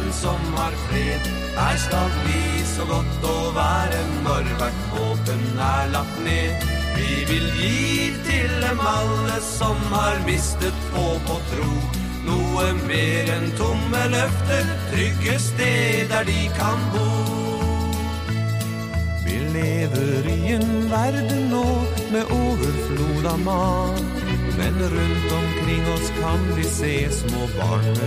verden som har fred. Her skal bli så godt å være når hvert våpen er lagt ned. Vi vil gi til dem alle som har mistet håp og tro. Noe mer enn tomme løfter, trygge steder de kan bo. Vi lever i en verden nå med overflod av mat, men rundt omkring oss kan vi se små barn